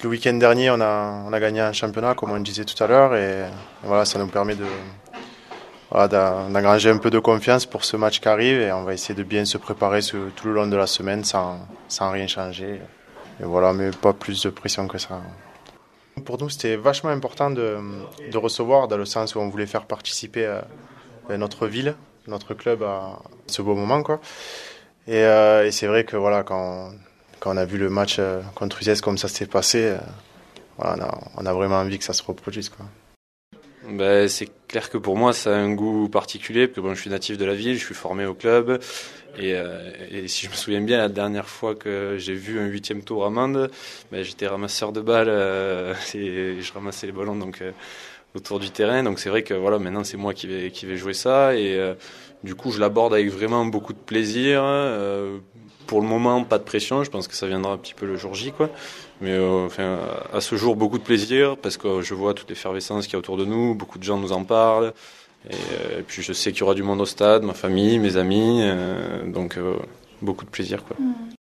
Le week-end dernier, on a gagné un championnat, comme on disait tout à l'heure, et voilà, ça nous permet d'engranger un peu de confiance pour ce match qui arrive, et on va essayer de bien se préparer tout le long de la semaine sans rien changer. Et voilà, mais pas plus de pression que ça. Pour nous, c'était vachement important de recevoir, dans le sens où on voulait faire participer notre ville, notre club à ce beau moment, quoi. Et c'est vrai que voilà, quand on a vu le match contre Uzès comme ça s'est passé, voilà, on a vraiment envie que ça se reproduise, quoi. Ben, c'est clair que pour moi, ça a un goût particulier, parce que bon, je suis natif de la ville, je suis formé au club, et si je me souviens bien, la dernière fois que j'ai vu un 8e tour à Mende, ben, j'étais ramasseur de balles, et je ramassais les ballons donc autour du terrain, donc c'est vrai que voilà, maintenant c'est moi qui vais jouer ça, et du coup je l'aborde avec vraiment beaucoup de plaisir. Pour le moment, pas de pression, je pense que ça viendra un petit peu le jour J, quoi. Mais enfin, à ce jour, beaucoup de plaisir, parce que je vois toute l'effervescence qu'il y a autour de nous, beaucoup de gens nous en parlent, et puis je sais qu'il y aura du monde au stade, ma famille, mes amis, donc beaucoup de plaisir, quoi.